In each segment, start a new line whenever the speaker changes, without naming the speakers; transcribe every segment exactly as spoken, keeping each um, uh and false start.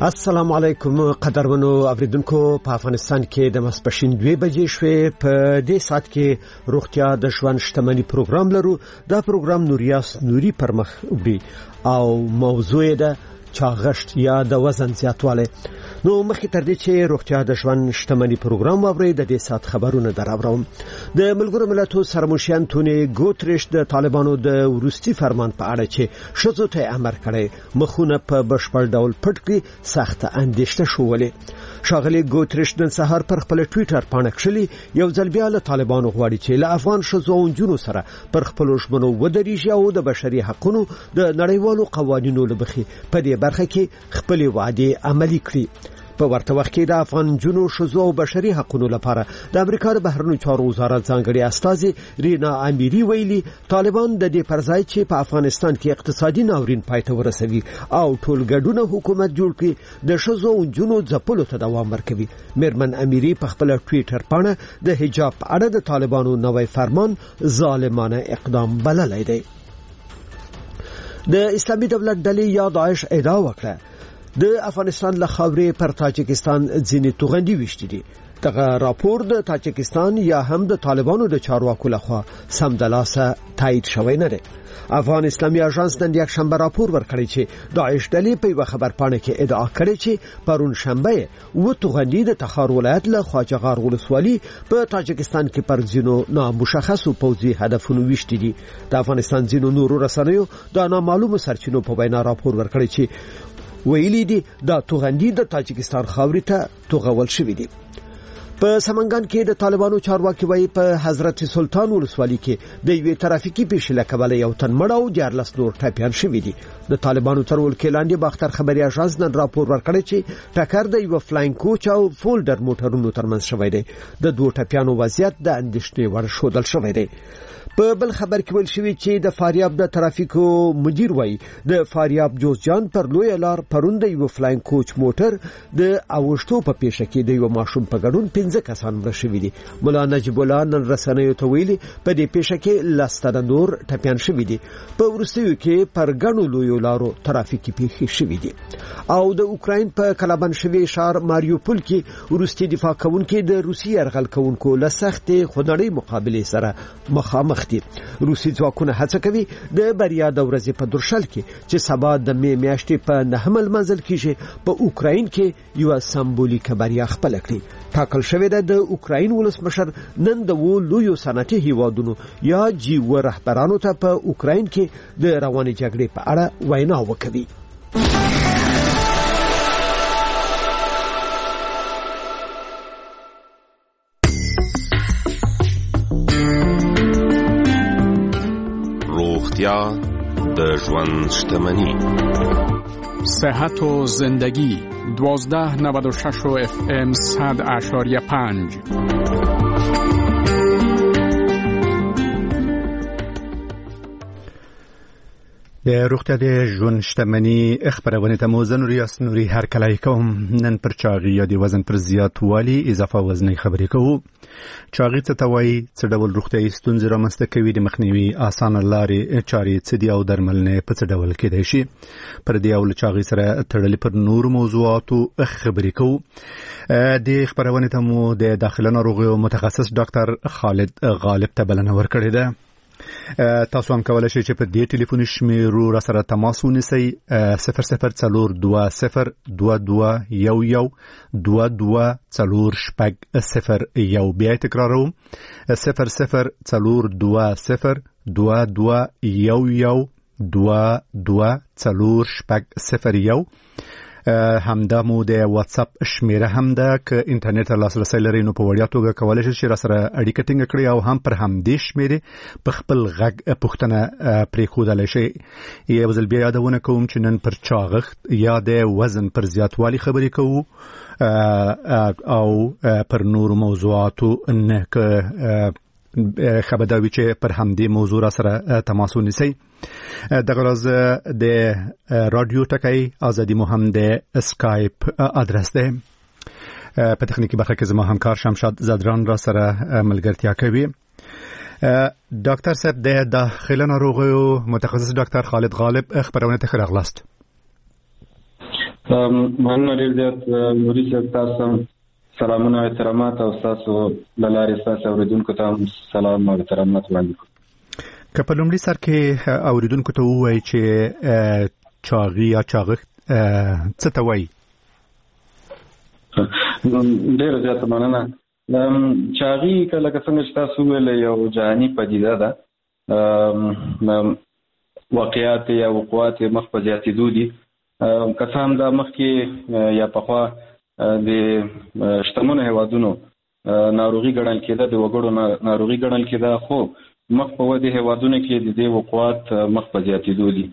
السلام علیکم قدرمنو اوریدونکو. په افغانستان کې د ماسپښین دوه بجې شوې. په دې سات کې روغتیا د ژوند شتمنۍ پروګرام لرو. دا پروګرام نوریاس نوري پرمخ وړي او موضوع ده چاغښت یا د وزن زیاتوالی. نو مخکې تر دې چې روغتیا د ژوند شتمنۍ پروګرام واوري د دې سات خبرونه دراوړم. د ملګرو ملتونو سرمشر انټونی ګوتریش د طالبانو د ورستي فرمان په اړه چې شذو ته امر کړی مخونه په بشپړ ډول پټ کړي سخت اندېښنه شولې. شاغلي ګوتریش د سحر پر خپل ټوئیټر باندې کړلی یو ځل بیا له طالبانو غواړي چې له افغان شذو او جنو سره پر خپل ژمنو ودرېږي او د بشري حقوقو د نړیوالو قوانینو لبخي په دې برخه کې خپل وعده عملي کړي. په ورته وخت کې د افغان جنو شذو او بشري حقوقو لپاره د امریکا د بهرنیو چارو وزارت ځانګړي استاذ رینا امیری ویلي طالبان د دې پرځای چې په افغانستان کې اقتصادي ناورین پای ته ورسوي او ټولګډونه حکومت جوړ کړي د شذو او جنو ځپلو ته دوام ورکوي. میرمن امیری په خپل ټوئیټر باندې د حجاب په اړه د طالبانو نوې فرمان ظالمانه اقدام بللی دی. د اسلامي دولت ډلې یا داعش ادعا وکړه د افغانستان له خاورې پر تاجکستان ځینې توغندي وشتي دي. دغه راپور د تاجکستان یا هم د طالبانو د چارواکو لخوا سمدلاسه تایید شوی نه دی. افغان اسلامي اژانس نن یک شنبه راپور ورکړی چې داعش ډلې په یو خبر پاڼه کې ادعا کړې چې پرون شنبه و توغندي د تخار ولایت له خواجهغار ولسوالي په تاجکستان کې پر ځینو نامشخصو پوځي هدفونو وشتي دي. د افغانستان ځینو نورو رسنیو د نامعلومو سرچینو په وینا راپور ورکړی چې ویلي دي دا توغندي د تاجکستان خاورې ته توغول شوې دي. په سمنګان کې د طالبانو چارواکي وایي په حضرت سلطان ولسوالي کې د یوې ترافیکي پیښې له کبله یو تن مړ او دیارلس نور ټپیان شوي دي. د طالبانو تر ولکې لاندې باختر خبري اژانس نن راپور ورکړی چې ټکر د یو فلاینګ کوچ او فولډر موټرونو ترمنځ شوی دی. د دوه ټپیانو وضعیت د اندېښنې وړ ښودل شوی دی. په بل خبر کې ویل شوی چې د فاریاب د ترافیکو مدیر وایي د فاریاب جوزجان پر لوی لار پروند یو فلاینګ کوچ موټر د اوښتو په پیښه کې د یو ماشوم په ګډون پنځه کسان مړه شوي دي. مولا نجیب الله نن رسنیو ته ویلي په دې پیښه کې لس نور ټپیان شوي دي. په وروستیو کې پر ګڼو لوی لارو ترافیکي پیښې شوي دي. او د اوکراین په کلابند شوی ښار ماریوپول کې وروستي دفاع کوونکي د روسي يرغل کوونکو له سختې خونړۍ مقابله سره مخامخ دي. روسي ځواکونه هڅه کوي د بریا د ورځې په درشل کې چې سبا د می میاشتې په نهمل منزل کې په اوکراین کې یو سمبولیک بریا خپل کړي. ټاکل شوی د اوکراین ولسمشر نن د لویو صنعتي هیوادونو یا جی و رهبرانو ته په اوکراین کې د روانې جګړې په اړه وینا وکړي.
روغتیا د ژوند شتمنی.
صحت و زندگی دوازده نود و شش و اف ام صد اشاریه پنج.
د روغتیا د ژوند شتمنۍ خبرونه ته موزن ریاست نوري هر کله کوم. نن پر چاغي یا د وزن پر زیاتوالی اضافه وزن خبرې کوو. چاغي څه ته وایي، څه ډول روغتیايي ستونزې رامنځته کوي، د مخنیوي اسانه لارې چارې څه دي او درملنه په څه ډول کېدای شي. پر دې او چاغي سره تړلې پر نور موضوعاتو خبرې کوو. د خبرونه ته مو د داخله ناروغیو متخصص ډاکټر خالد غالب ته بلنه ورکړې ده. تاسو هم کولای شئ چې په دې ټلیفوني شمیرو را سره تماس ونیسئ. صفر صفر څلور دوه صفر دوه دوه یو یو دوه دوه څلور شپږ صفر یو. بیا تکراروم، صفر صفر څلور دوه صفر دوه دوه یو یو دوه دوه څلور شپږ صفر یو. همدا مو د واتس اپ شمیره هم ده که انټرنیټ لاسرسي لري نو په وړیا توګه کولای شئ چې را سره اړیکه ټینګ کړئ او هم پر همدې شمیره په خپل غږ پوښتنه پرې ښودلی شئ. یو ځل بیا یادونه کوم چې نن پر چاغښت یا د وزن پر زیاتوالي خبرې کوو او پر نورو موضوعاتو نه که خبرداری چې پر همدې موضوع را سره تماس ونیسئ. دغه راز د رادیو ټکای ازادي مو هم د اسکایپ ادرس ده. په تخنیکی برخه کې زما همکار شمشاد زدران را سره ملګرتیا کوي. ډاکټر صاحب د داخله ناروغیو متخصص ډاکټر خالد غالب خبرونه ته راغلاست.
مننه ډېر زیات نوري صاحب، تاسو سلامونه او احترامات او تاسو د لارې تاسو اوریدونکو ته سلام او احترامات وړاندې کوم.
که په لومړي سر کې اوریدونکو ته ووایي چې چاغي یا چاغښت څه ته وایي؟
ډېر زیات مننه. چاغي کله که څنګه چې تاسو ویل یو جهاني پدیده ده، واقعیات یا وقوعات مخ په زیاتېدو دي. که څه هم دا مخکې یا پخوا د شتمنو هیوادونو ناروغي ګڼل کېده، د وګړو ناروغي ګڼل کېده، خو مخ په ودې هیوادونو کې د دې وقوعات مخ په زیاتېدو دي.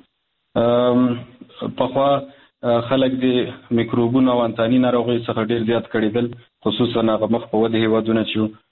پخوا خلک د میکروبونو او انتاني ناروغۍ څخه ډېر زیات کړېدل، خصوصا هغه مخ په ودې هیوادونه چې